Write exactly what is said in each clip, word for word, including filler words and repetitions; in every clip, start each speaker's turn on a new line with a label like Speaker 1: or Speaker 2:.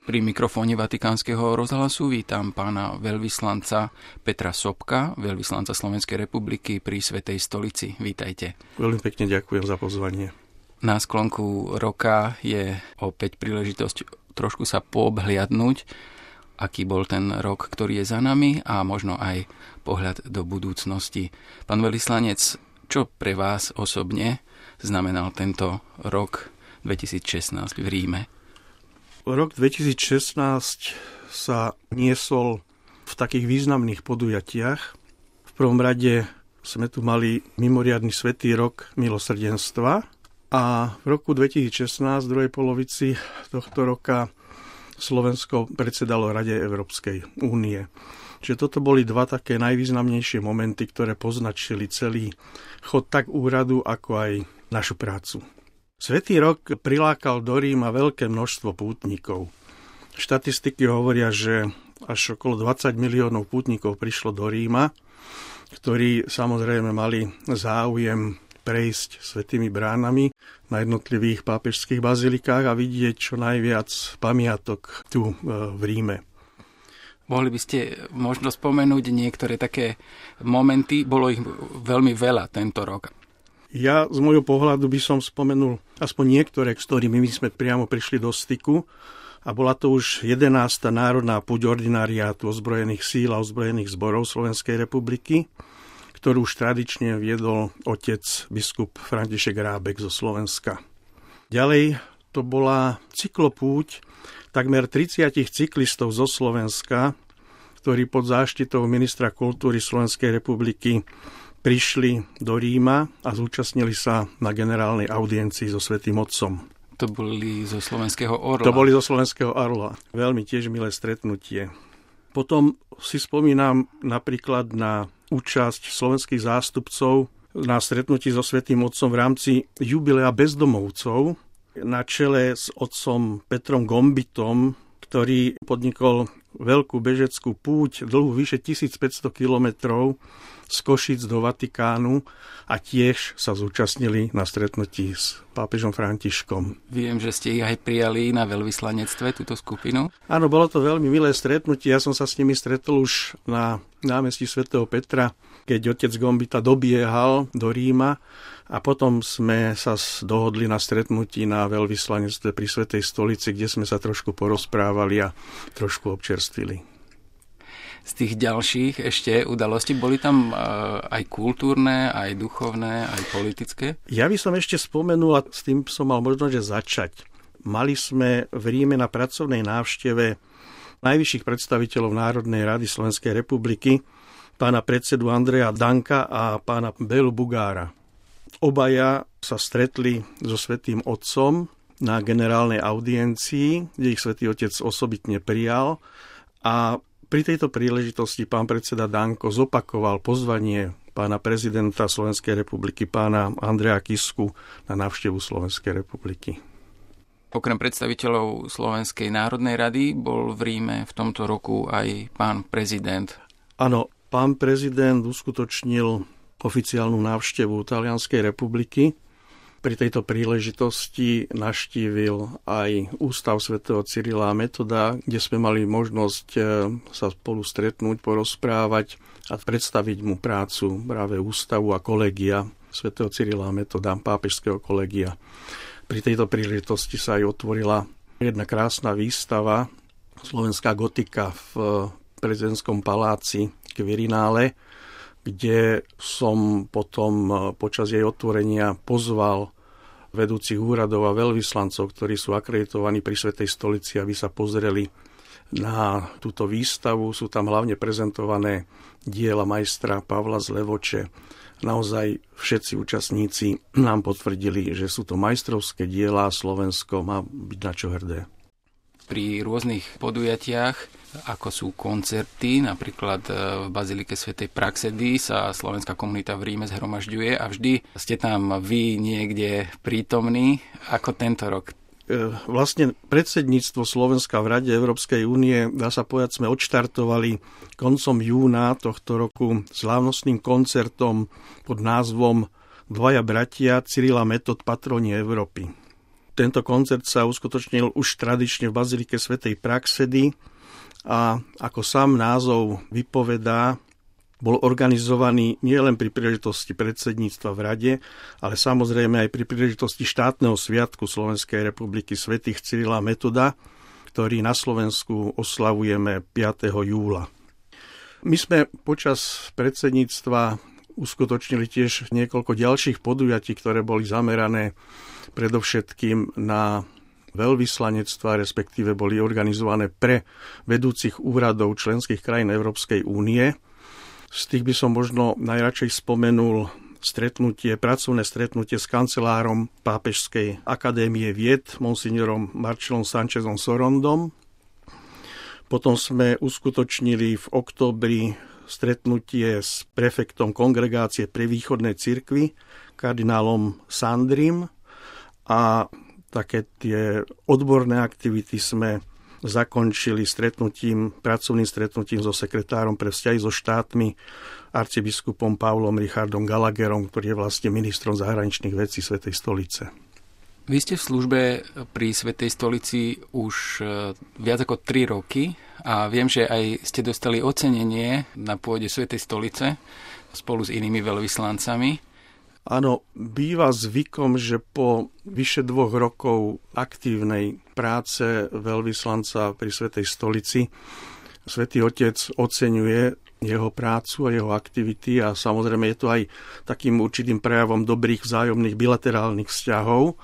Speaker 1: Pri mikrofóne Vatikánskeho rozhlasu vítam pána veľvyslanca Petra Sobka, veľvyslanca Slovenskej republiky pri Svätej stolici. Vítajte.
Speaker 2: Veľmi pekne ďakujem za pozvanie.
Speaker 1: Na sklonku roka je opäť príležitosť trošku sa poobhliadnúť, aký bol ten rok, ktorý je za nami a možno aj pohľad do budúcnosti. Pán veľvyslanec, čo pre vás osobne znamenal tento rok dvetisícšestnásť v Ríme?
Speaker 2: Rok dvetisícšestnásť sa niesol v takých významných podujatiach. V prvom rade sme tu mali mimoriadny svätý rok milosrdenstva a v roku dvetisícšestnásť, v druhej polovici tohto roka, Slovensko predsedalo Rade Európskej únie. Čiže toto boli dva také najvýznamnejšie momenty, ktoré poznačili celý chod tak úradu, ako aj našu prácu. Svätý rok prilákal do Ríma veľké množstvo pútnikov. Štatistiky hovoria, že až okolo dvadsať miliónov pútnikov prišlo do Ríma, ktorí samozrejme mali záujem prejsť svätými bránami na jednotlivých pápežských bazilikách a vidieť čo najviac pamiatok tu v Ríme.
Speaker 1: Mohli by ste možno spomenúť niektoré také momenty, bolo ich veľmi veľa tento rok.
Speaker 2: Ja z môjho pohľadu by som spomenul aspoň niektoré, s ktorými my sme priamo prišli do styku. A bola to už jedenásta národná púť ordináriátu ozbrojených síl a ozbrojených zborov Slovenskej republiky, ktorú už tradične viedol otec biskup František Rábek zo Slovenska. Ďalej to bola cyklopúť takmer tridsať cyklistov zo Slovenska, ktorí pod záštitou ministra kultúry Slovenskej republiky prišli do Ríma a zúčastnili sa na generálnej audiencii so Svätým Otcom.
Speaker 1: To boli zo Slovenského Orla.
Speaker 2: To boli zo Slovenského Orla. Veľmi tiež milé stretnutie. Potom si spomínam napríklad na účasť slovenských zástupcov na stretnutí so Svätým Otcom v rámci jubilea bezdomovcov na čele s otcom Petrom Gombitom, ktorý podnikol veľkú bežeckú púť dlhú vyše tisícpäťsto kilometrov z Košíc do Vatikánu a tiež sa zúčastnili na stretnutí s pápežom Františkom.
Speaker 1: Viem, že ste ich aj prijali na veľvyslanectve, túto skupinu.
Speaker 2: Áno, bolo to veľmi milé stretnutie. Ja som sa s nimi stretol už na námestí svätého Petra, keď otec Gombita dobiehal do Ríma a potom sme sa dohodli na stretnutí na veľvyslanectve pri Svätej stolici, kde sme sa trošku porozprávali a trošku občerstvili.
Speaker 1: Z tých ďalších ešte udalostí boli tam aj kultúrne, aj duchovné, aj politické? Ja
Speaker 2: by som ešte spomenul, a s tým som mal možno, že začať. Mali sme v Ríme na pracovnej návšteve najvyšších predstaviteľov Národnej rady Slovenskej republiky, pána predsedu Andreja Danka a pána Bélu Bugára. Obaja sa stretli so Svätým Otcom na generálnej audiencii, kde ich Svätý Otec osobitne prijal a pri tejto príležitosti pán predseda Danko zopakoval pozvanie pána prezidenta Slovenskej republiky, pána Andreja Kisku, na návštevu Slovenskej republiky.
Speaker 1: Okrem predstaviteľov Slovenskej národnej rady bol v Ríme v tomto roku aj pán prezident.
Speaker 2: Áno, pán prezident uskutočnil oficiálnu návštevu Talianskej republiky. Pri tejto príležitosti navštívil aj ústav svätého Cyrila a Metoda, kde sme mali možnosť sa spolu stretnúť, porozprávať a predstaviť mu prácu práve ústavu a kolegia svätého Cyrila a Metoda, pápežského kolegia. Pri tejto príležitosti sa aj otvorila jedna krásna výstava Slovenská gotika v prezidentskom paláci Quirinále, kde som potom počas jej otvorenia pozval vedúcich úradov a veľvyslancov, ktorí sú akreditovaní pri Svätej stolici, aby sa pozreli na túto výstavu. Sú tam hlavne prezentované diela majstra Pavla z Levoče. Naozaj všetci účastníci nám potvrdili, že sú to majstrovské diela a Slovensko má byť na čo hrdé.
Speaker 1: Pri rôznych podujatiach, ako sú koncerty, napríklad v Bazilike svätej Praxedy sa slovenská komunita v Ríme zhromažďuje a vždy ste tam vy niekde prítomní, ako tento rok.
Speaker 2: Vlastne predsedníctvo Slovenska v Rade Európskej únie, dá sa povedať, sme odštartovali koncom júna tohto roku slávnostným koncertom pod názvom Dvaja bratia Cyril a Metod, patróni Európy. Tento koncert sa uskutočnil už tradične v bazilike svätej Praxedy a ako sám názov vypovedá, bol organizovaný nielen pri príležitosti predsedníctva v Rade, ale samozrejme aj pri príležitosti štátneho sviatku Slovenskej republiky svätých Cyrila a Metoda, ktorý na Slovensku oslavujeme piateho júla. My sme počas predsedníctva uskutočnili tiež niekoľko ďalších podujatí, ktoré boli zamerané predovšetkým na veľvyslanectva, respektíve boli organizované pre vedúcich úradov členských krajín Európskej únie. Z tých by som možno najradšej spomenul stretnutie, pracovné stretnutie s kancelárom Pápežskej akadémie vied, monsignorom Marcelom Sanchezom Sorondom. Potom sme uskutočnili v októbri stretnutie s prefektom Kongregácie pre východné cirkvi, kardinálom Sandrim, a také tie odborné aktivity sme zakončili stretnutím, pracovným stretnutím so sekretárom pre vzťahy so štátmi, arcibiskupom Pavlom Richardom Gallagherom, ktorý je vlastne ministrom zahraničných vecí Svätej stolice.
Speaker 1: Vy ste v službe pri Svätej stolici už viac ako tri roky a viem, že aj ste dostali ocenenie na pôde Svätej stolice spolu s inými veľvyslancami.
Speaker 2: Áno, býva zvykom, že po vyše dvoch rokov aktívnej práce veľvyslanca pri Svätej stolici Svätý Otec oceňuje jeho prácu a jeho aktivity a samozrejme je to aj takým určitým prejavom dobrých vzájomných bilaterálnych vzťahov.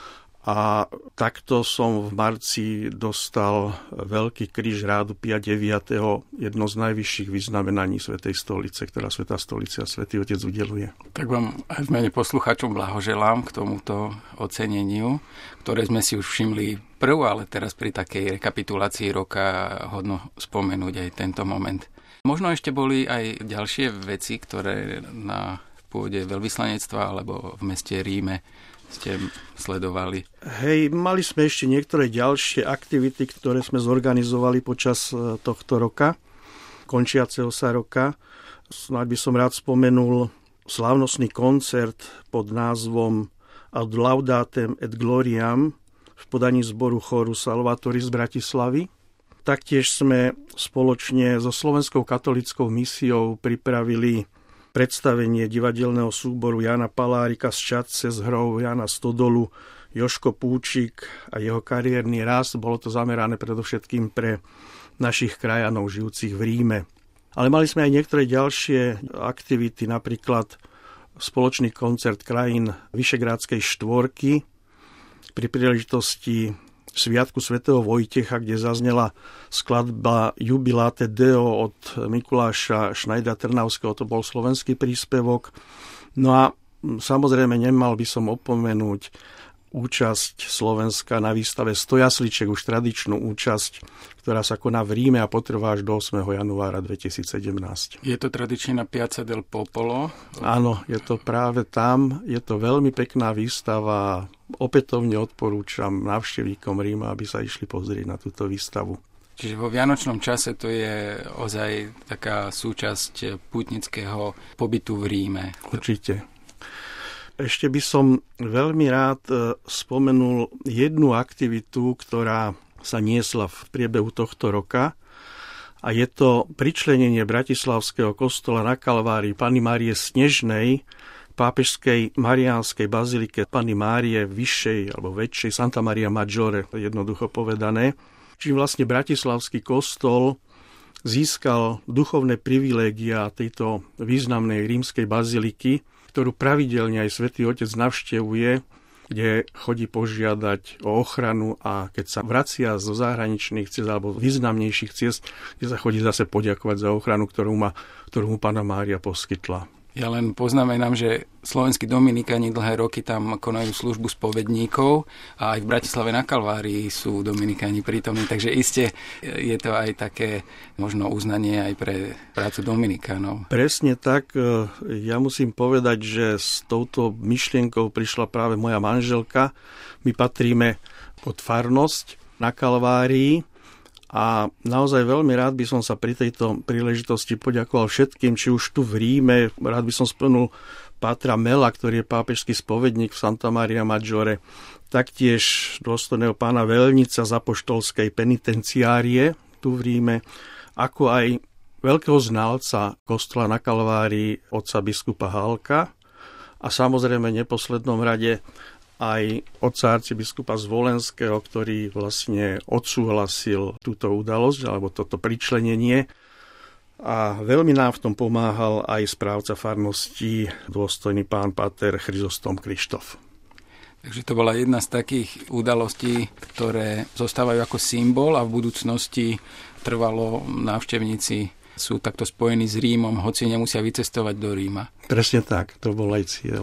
Speaker 2: A takto som v marci dostal Veľký kríž rádu Pia deviateho, jedno z najvyšších vyznamenaní Svätej stolice, ktorá Svätá stolica a Svätý Otec udeluje.
Speaker 1: Tak vám aj v mene poslucháčom blahoželám k tomuto oceneniu, ktoré sme si už všimli prv, ale teraz pri takej rekapitulácii roka hodno spomenúť aj tento moment. Možno ešte boli aj ďalšie veci, ktoré na pôde veľvyslanectva alebo v meste Ríme ste sledovali.
Speaker 2: Hej, mali sme ešte niektoré ďalšie aktivity, ktoré sme zorganizovali počas tohto roka, končiaceho sa roka. Snáď by som rád spomenul slávnostný koncert pod názvom Ad laudatem et gloriam v podaní zboru chóru Salvatori z Bratislavy. Taktiež sme spoločne so Slovenskou katolíckou misiou pripravili predstavenie divadelného súboru Jana Palárika z Čadce s hrou Jana Stodolu, Joško Púčik a jeho kariérny rast. Bolo to zamerané predovšetkým pre našich krajanov žijúcich v Ríme. Ale mali sme aj niektoré ďalšie aktivity, napríklad spoločný koncert krajín Vyšegrádskej štvorky pri príležitosti Sviatku svätého Vojtecha, kde zaznela skladba Jubilate Deo od Mikuláša Šnajdra Trnavského, to bol slovenský príspevok. No a samozrejme nemal by som opomenúť účasť Slovenska na výstave sto jasličiek, už tradičnú účasť, ktorá sa koná v Ríme a potrvá až do ôsmeho januára dvetisícsedemnásť.
Speaker 1: Je to tradične na Piazza del Popolo?
Speaker 2: Áno, je to práve tam. Je to veľmi pekná výstava. Opätovne odporúčam návštevníkom Ríma, aby sa išli pozrieť na túto výstavu.
Speaker 1: Čiže vo vianočnom čase to je ozaj taká súčasť pútnického pobytu v Ríme.
Speaker 2: Určite. Ešte by som veľmi rád spomenul jednu aktivitu, ktorá sa niesla v priebehu tohto roka, a je to pričlenenie Bratislavského kostola na Kalvárii Panny Márie Snežnej pápežskej mariánskej bazilike Panny Márie vyššej alebo väčšej Santa Maria Maggiore, jednoducho povedané. Čím vlastne Bratislavský kostol získal duchovné privilégia tejto významnej rímskej baziliky, ktorú pravidelne aj Svätý Otec navštevuje, kde chodí požiadať o ochranu a keď sa vracia zo zahraničných ciest alebo významnejších ciest, kde sa chodí zase poďakovať za ochranu, ktorú, ma, ktorú mu Panna Mária poskytla.
Speaker 1: Ja len poznamenám, že slovenskí dominikáni dlhé roky tam konajú službu spovedníkov a aj v Bratislave na Kalvárii sú dominikáni prítomní, takže iste je to aj také možno uznanie aj pre prácu dominikánov.
Speaker 2: Presne tak. Ja musím povedať, že s touto myšlienkou prišla práve moja manželka. My patríme pod farnosť na Kalvárii. A naozaj veľmi rád by som sa pri tejto príležitosti poďakoval všetkým, či už tu v Ríme, rád by som spomenul pátra Mela, ktorý je pápežský spovedník v Santa Maria Maggiore, taktiež dôstojného pána Veľnica z apoštolskej penitenciárie tu v Ríme, ako aj veľkého znalca kostola na Kalvárii otca biskupa Hálka a samozrejme v neposlednom rade aj otca arcibiskupa Zvolenského, ktorý vlastne odsúhlasil túto udalosť alebo toto pričlenenie. A veľmi nám v tom pomáhal aj správca farnosti, dôstojný pán páter Chryzostom Krištof.
Speaker 1: Takže to bola jedna z takých udalostí, ktoré zostávajú ako symbol a v budúcnosti trvalo návštevníci sú takto spojení s Rímom, hoci nemusia vycestovať do Ríma.
Speaker 2: Presne tak, to bol aj cieľ.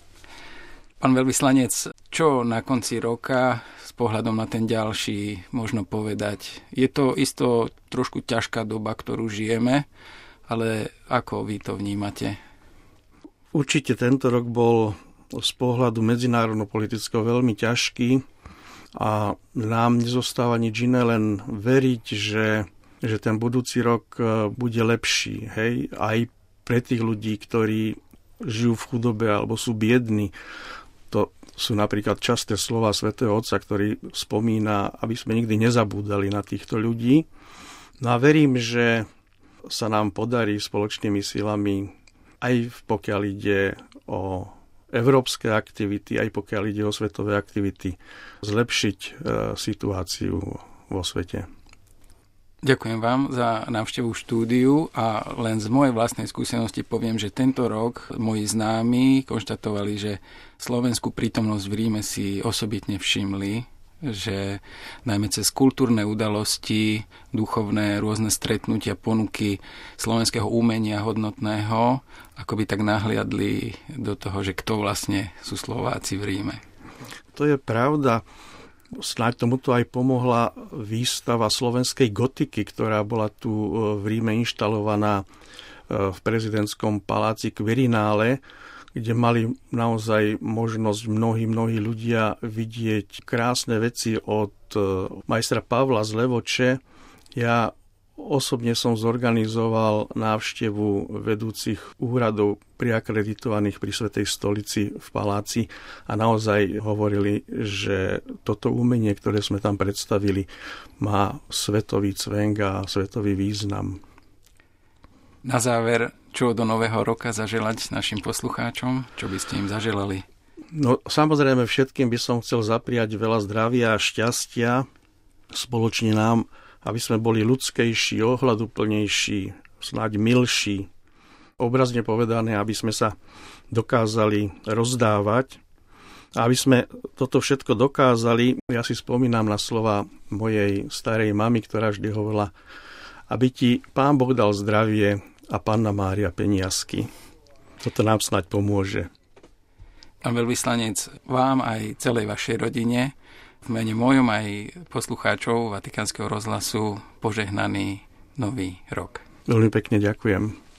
Speaker 1: Pán veľvyslanec, čo na konci roka s pohľadom na ten ďalší možno povedať? Je to isto trošku ťažká doba, ktorú žijeme, ale ako vy to vnímate?
Speaker 2: Určite tento rok bol z pohľadu medzinárodno-politického veľmi ťažký a nám nezostáva nič iné, len veriť, že, že ten budúci rok bude lepší. Hej? Aj pre tých ľudí, ktorí žijú v chudobe alebo sú biední. To sú napríklad časté slova svätého Otca, ktorý spomína, aby sme nikdy nezabúdali na týchto ľudí. No a verím, že sa nám podarí spoločnými silami, aj pokiaľ ide o európske aktivity, aj pokiaľ ide o svetové aktivity, zlepšiť e, situáciu vo svete.
Speaker 1: Ďakujem vám za návštevu štúdiu a len z mojej vlastnej skúsenosti poviem, že tento rok moji známi konštatovali, že slovenskú prítomnosť v Ríme si osobitne všimli, že najmä cez kultúrne udalosti, duchovné rôzne stretnutia, ponuky slovenského umenia hodnotného, ako by tak nahliadli do toho, že kto vlastne sú Slováci v Ríme.
Speaker 2: To je pravda. Snáď tomuto aj pomohla výstava slovenskej gotiky, ktorá bola tu v Ríme inštalovaná v prezidentskom paláci Quirinále, kde mali naozaj možnosť mnohí, mnohí ľudia vidieť krásne veci od majstra Pavla z Levoče. Ja osobne som zorganizoval návštevu vedúcich úradov priakreditovaných pri Svätej stolici v paláci a naozaj hovorili, že toto umenie, ktoré sme tam predstavili, má svetový cvenk a svetový význam.
Speaker 1: Na záver, čo do nového roka zaželať našim poslucháčom? Čo by ste im zaželali?
Speaker 2: No, samozrejme, všetkým by som chcel zapriať veľa zdravia a šťastia spoločne nám, aby sme boli ľudskejší, ohľaduplnejší, snáď milší. Obrazne povedané, aby sme sa dokázali rozdávať. A aby sme toto všetko dokázali, ja si spomínam na slova mojej starej mamy, ktorá vždy hovorila, aby ti Pán Boh dal zdravie a Panna Mária peniazky. Toto nám snáď pomôže.
Speaker 1: Pán veľvyslanec, vám aj celej vašej rodine v mene mojom aj poslucháčov Vatikánskeho rozhlasu požehnaný nový rok.
Speaker 2: Veľmi pekne ďakujem.